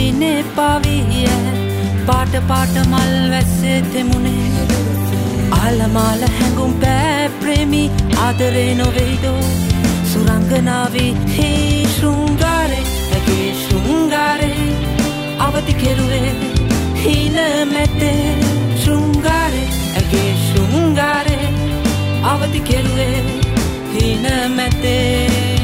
ඇසිනේ පාවිය පාට පාට මල් වැස්සේ තෙමුණේ ආලමාල හැඟුම් පෑ ප්‍රේමී ආදරේ නොවේදෝ සුරංගනාවී හේ ශෘංගාරේ ඇගේ ශෘංගාරේ අවදි කෙරුවේ හීන මැත්තේ ශෘංගාරේ ඇගේ ශෘංගාරේ අවදි කෙරුවේ හීන මැත්තේ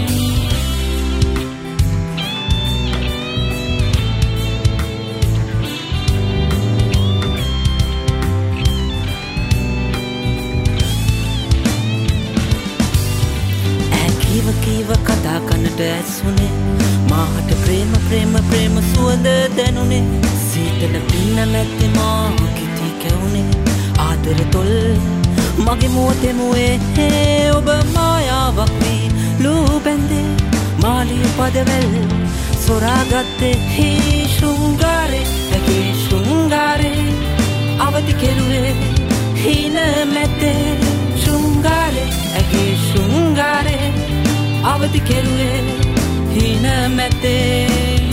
කීව කතා කනට ඇසුනේ මාහට ප්‍රේම ප්‍රේම ප්‍රේම සුවඳ දැනුනේ සීතල පින්න මැත්තේ මා කිති කැවුනේ ආදර තොල් මගේ මුවතේ මුවේ ඔබ මායාවක් වී ලූ බැන්දේ මාලිය පදවැල් සොරාගත්තේ හී ශෘංගාරේ ඇගේ ශෘංගාරේ අවදි කෙරුවේ හීන මැත්තේ ශෘංගාරේ ඇගේ ශෘංගාරේ අවදි කෙරුවේ හීන මැත්තේ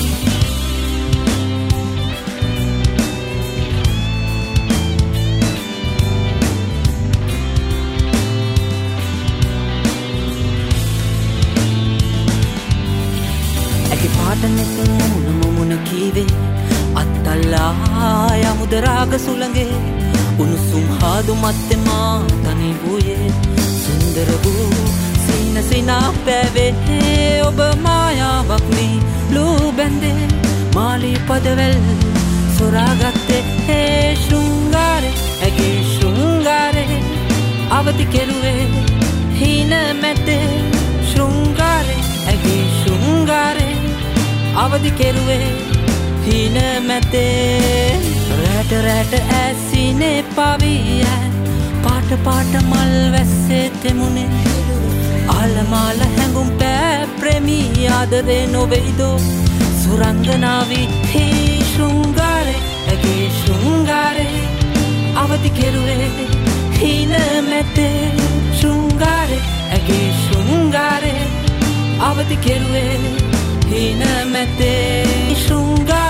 ඇගේ පාට නැතුම් මුණ කීවේ අත්තල්ලා යමුද රාග සුළඟේ උණුසුම් හාදු මත්තේ මා තනි වූයේ සුන්දර වූ සිනා පැවේ ඔබ මායාවක් වී ලූ බැන්දේ මාලී පදවැල් සොරාගත්තේ හේ ශෘංගාරේ ඇගේ ශෘංගාරේ අවදි කෙරුවේ හීන මැත්තේ ශෘංගාරේ ඇගේ ශෘංගාරේ අවදි කෙරුවේ හීන මැත්තේ රැට රැට ඇසිනේ පාවිය පාට පාට මල් වැස්සේ තෙමුණේ ආලමාල හැඟුම් පෑ ප්‍රේමී ආදරේ නොවේදෝ සුරංගනාවී හේ ශෘංගාරේ ඇගේ ශෘංගාරේ අවදි කෙරුවේ හීන මැත්තේ ශෘංගාරේ ඇගේ ශෘංගාරේ අවදි කෙරුවේ හීන මැත්තේ ශෘංගාරේ